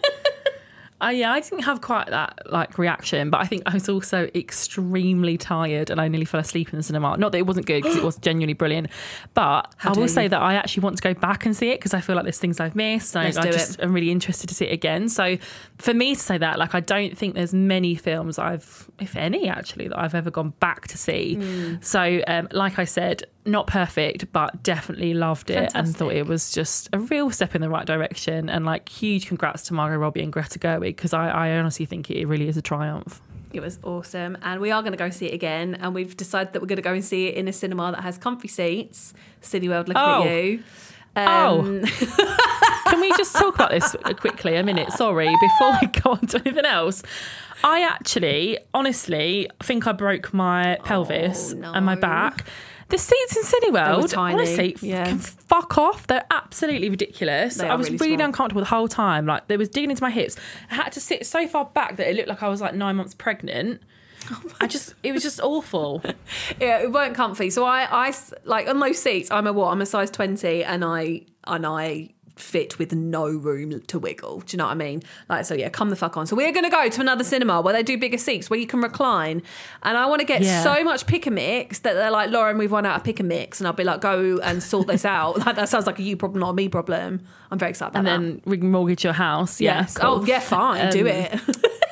Uh, yeah, I didn't have quite that like reaction, but I think I was also extremely tired and I nearly fell asleep in the cinema. Not that it wasn't good, because it was genuinely brilliant, but How I will dare say you. that I actually want to go back and see it, because I feel like there's things I've missed. And Let's I, I do just it. am really interested to see it again. So for me to say that, like, I don't think there's many films I've, if any actually, that I've ever gone back to see. Mm. So um, like I said, not perfect, but definitely loved it. Fantastic. And thought it was just a real step in the right direction. And like, huge congrats to Margot Robbie and Greta Gerwig, because I, I honestly think it really is a triumph. It was awesome. And we are going to go see it again. And we've decided that we're going to go and see it in a cinema that has comfy seats. Cineworld, looking Oh. at you. Oh. Um, Can we just talk about this quickly a minute? Sorry, before we go on to anything else. I actually, honestly, think I broke my pelvis no. and my back. The seats in They were Cineworld, tiny, honestly, yeah. can fuck off. They're absolutely ridiculous. They I are was really really, small. uncomfortable the whole time. Like, they was digging into my hips. I had to sit so far back that it looked like I was like nine months pregnant. I just, it was just awful. yeah, it weren't comfy. So I, I, like, on those seats, I'm a what? I'm a size twenty, and I, and I fit with no room to wiggle. Do you know what I mean? Like, so yeah, come the fuck on. So we're going to go to another cinema where they do bigger seats, where you can recline. And I want to get Yeah. so much pick a mix that they're like, Lauren, we've run out of pick a mix. And I'll be like, go and sort this out. Like, that sounds like a you problem, not a me problem. I'm very excited about And that. then remortgage your house. Yeah, Yes. cool. Oh, yeah, fine. do Um, it.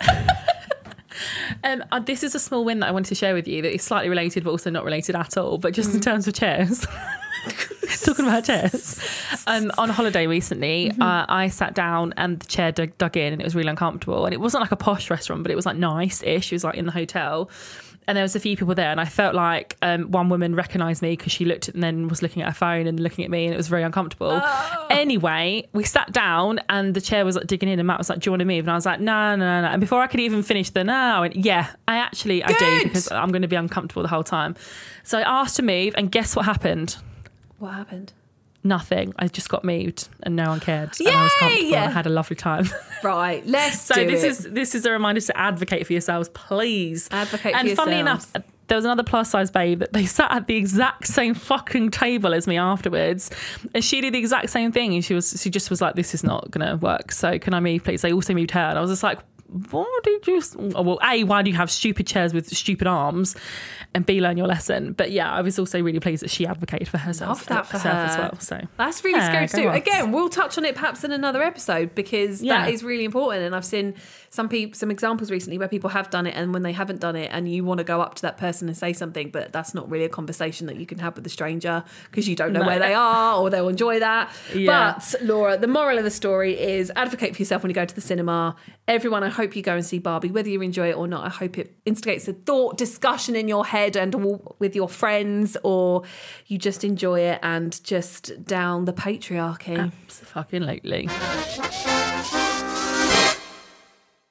Um, uh, this is a small win that I wanted to share with you that is slightly related but also not related at all, but just in terms of chairs. Talking about chairs. Um, on holiday recently, Mm-hmm. uh, I sat down and the chair dug, dug in and it was really uncomfortable. And it wasn't like a posh restaurant, but it was like nice-ish. It was like in the hotel. And there was a few people there, and I felt like um, one woman recognised me because she looked and then was looking at her phone and looking at me, and it was very uncomfortable. Oh. Anyway, we sat down and the chair was like digging in, and Matt was like, "Do you want to move?" And I was like, "No, no, no, no." And before I could even finish the no, I went, "Yeah, I actually I do, Good. because I'm going to be uncomfortable the whole time." So I asked to move, and guess what happened? What happened? Nothing. I just got moved, and no one cared. And I was Yay! comfortable. And I had a lovely time. Right, let's So do this it. is this is a reminder to advocate for yourselves, please. Advocate for and funnily yourselves. enough, there was another plus size babe that they sat at the exact same fucking table as me afterwards, and she did the exact same thing. And she was she just was like, "This is not gonna work. So can I move, please?" They also moved her, and I was just like, "What did you? Well, A, why do you have stupid chairs with stupid arms?" And B, learn your lesson. But yeah, I was also really pleased that she advocated for herself, Love that for herself her. as well. So That's really Yeah, scary to go do. on. Again, we'll touch on it perhaps in another episode, because Yeah. that is really important. And I've seen some people, some examples recently where people have done it, and when they haven't done it, and you want to go up to that person and say something, but that's not really a conversation that you can have with a stranger because you don't know No. where they are or they'll enjoy that. Yeah. But Laura, the moral of the story is advocate for yourself when you go to the cinema. Everyone, I hope you go and see Barbie, whether you enjoy it or not. I hope it instigates a thought, discussion in your head and w- with your friends, or you just enjoy it and just down the patriarchy. fucking lately.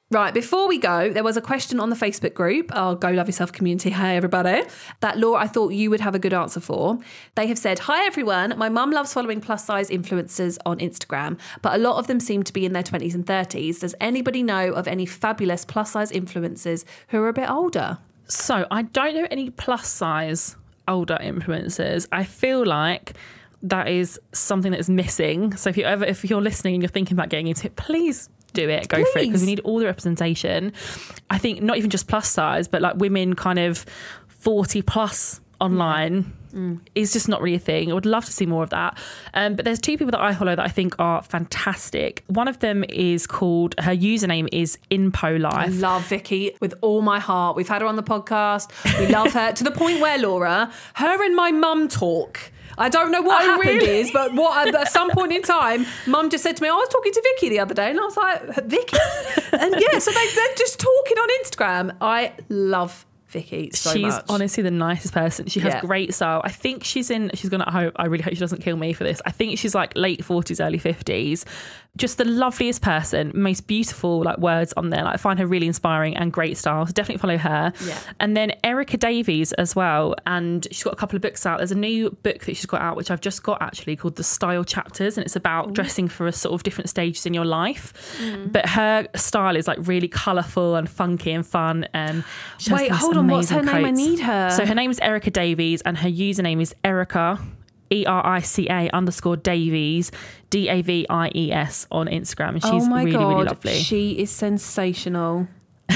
Right, before we go, there was a question on the Facebook group, our Go Love Yourself community, hey everybody, that Laura, I thought you would have a good answer for. They have said, hi everyone, my mum loves following plus size influencers on Instagram, but a lot of them seem to be in their twenties and thirties. Does anybody know of any fabulous plus size influencers who are a bit older? So I don't know any plus size older influencers. I feel like that is something that is missing. So if you ever, if you're listening and you're thinking about getting into it, please do it, go Please. for it, because we need all the representation. I think not even just plus size, but like women kind of forty plus online mm. is just not really a thing. I would love to see more of that. Um, but there's two people that I follow that I think are fantastic. One of them is called, her username is InPoLife. I love Vicky with all my heart. We've had her on the podcast. We love her to the point where, Laura, her and my mum talk. I don't know what oh, happened really? is, but what at some point in time, Mum just said to me, I was talking to Vicky the other day, and I was like, Vicky? And yeah, so they, they're just talking on Instagram. I love Vicky so she's much. honestly the nicest person. She has yeah. great style. I think she's in, she's gonna, I hope, I really hope she doesn't kill me for this. I think she's like late forties, early fifties. Just the loveliest person, most beautiful like words on there. Like, I find her really inspiring and great style. So definitely follow her. Yeah. And then Erica Davies as well. And she's got a couple of books out. There's a new book that she's got out, which I've just got actually, called The Style Chapters. And it's about Ooh. dressing for a sort of different stages in your life. Mm. But her style is like really colourful and funky and fun. And she Wait, hold on. What's her coats. name? I need her. So her name is Erica Davies and her username is Erica, E R I C A underscore Davies, D A V I E S on Instagram. And she's oh my really, God, really lovely. She is sensational.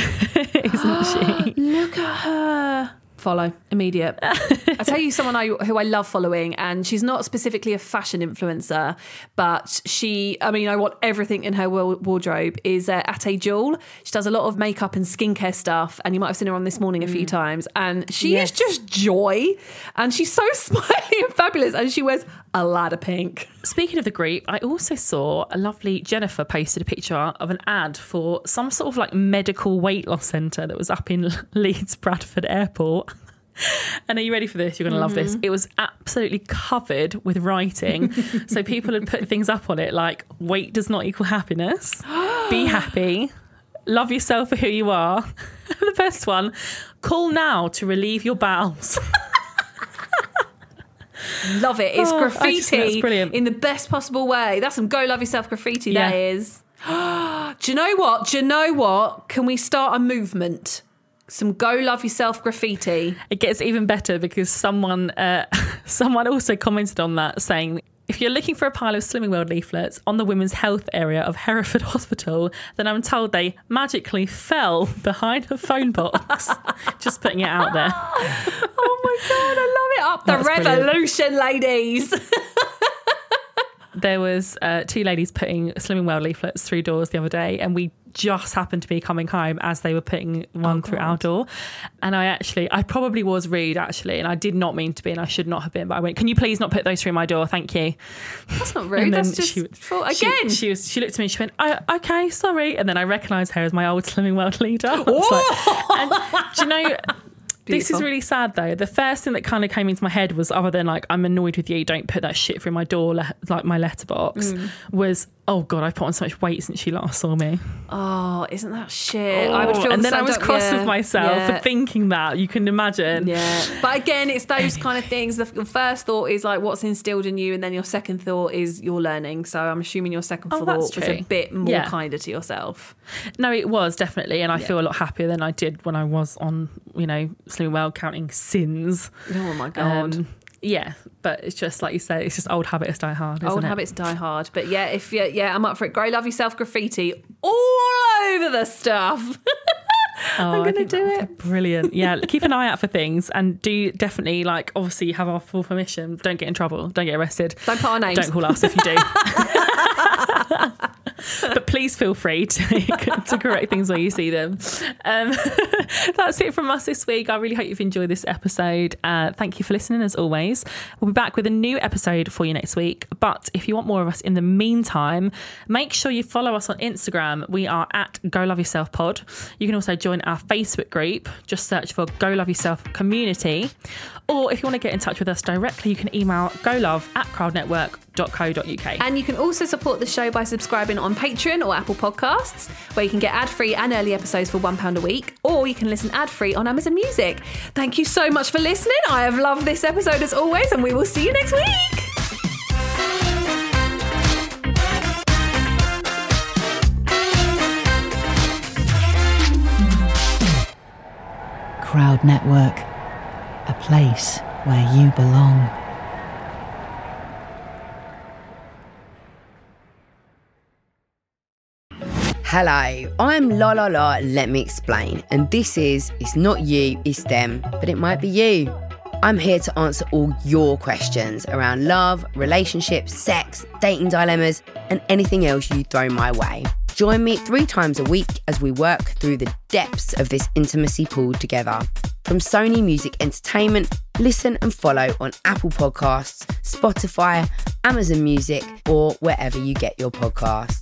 Isn't she? Look at her. Follow immediate. I tell you someone I, who I love following, and she's not specifically a fashion influencer, but she, I mean, I want everything in her wardrobe, is uh, Ate Jewel. She does a lot of makeup and skincare stuff, and you might have seen her on This Morning a few mm. times, and she yes. is just joy, and she's so smiley and fabulous, and she wears a lot of pink. Speaking of the group, I also saw a lovely Jennifer posted a picture of an ad for some sort of like medical weight loss centre that was up in Leeds Bradford Airport. And are you ready for this? You're going to mm-hmm. love this. It was absolutely covered with writing. So people had put things up on it like, weight does not equal happiness. Be happy. Love yourself for who you are. The best one, call now to relieve your bowels. Love it. It's oh, graffiti in the best possible way. That's some Go Love Yourself graffiti, yeah. that is. Do you know what? Do you know what? Can we start a movement? Some Go Love Yourself graffiti. It gets even better because someone uh, someone also commented on that saying, if you're looking for a pile of Slimming World leaflets on the women's health area of Hereford Hospital, then I'm told they magically fell behind a phone box. Just putting it out there. Oh my God, I love it. Up the That's revolution, brilliant. Ladies. There was uh, two ladies putting Slimming World leaflets through doors the other day, and we just happened to be coming home as they were putting one oh, through God. our door. And I actually, I probably was rude actually, and I did not mean to be, and I should not have been, but I went, can you please not put those through my door? Thank you. That's not rude. That's just she, full, again. She, she, was, she looked at me, she went, oh, okay, sorry. And then I recognised her as my old Slimming World leader. I was like, and, do you know... Beautiful. This is really sad though. The first thing that kind of came into my head was, other than like, I'm annoyed with you, don't put that shit through my door, le- like my letterbox, mm. was, oh God, I've put on so much weight since she last saw me. Oh, isn't that shit? Oh, I would feel and then I was up, cross yeah, with myself yeah. for thinking that. You can imagine. Yeah. But again, it's those kind of things. The first thought is like what's instilled in you, and then your second thought is your learning. So I'm assuming your second oh, thought was a bit more yeah. kinder to yourself. No, it was definitely. And I yeah. feel a lot happier than I did when I was on, you know, Slimming World counting sins. Oh my God. Um, yeah, but it's just like you say, it's just old habits die hard, isn't old it? habits die hard. But yeah, if you yeah, I'm up for it. Go Love Yourself graffiti all over the stuff. Oh, I'm going to do it. Brilliant. Yeah, keep an eye out for things, and do definitely, like, obviously have our full permission. Don't get in trouble. Don't get arrested. Don't put our names. Don't call us if you do. But please feel free to, to correct things where you see them. Um, that's it from us this week. I really hope you've enjoyed this episode. Uh, thank you for listening as always. We'll be back with a new episode for you next week. But if you want more of us in the meantime, make sure you follow us on Instagram. We are at Go Love Yourself Pod. You can also join our Facebook group. Just search for Go Love Yourself Community. Or if you want to get in touch with us directly, you can email golove at crowdnetwork dot co dot uk. And you can also support the show by subscribing on Patreon or Apple Podcasts, where you can get ad-free and early episodes for one pound a week, or you can listen ad-free on Amazon Music. Thank you so much for listening. I have loved this episode as always, and we will see you next week. Crowd Network, a place where you belong. Hello, I'm La La La, let me explain. And this is, it's not you, it's them, but it might be you. I'm here to answer all your questions around love, relationships, sex, dating dilemmas, and anything else you throw my way. Join me three times a week as we work through the depths of this intimacy pool together. From Sony Music Entertainment, listen and follow on Apple Podcasts, Spotify, Amazon Music, or wherever you get your podcasts.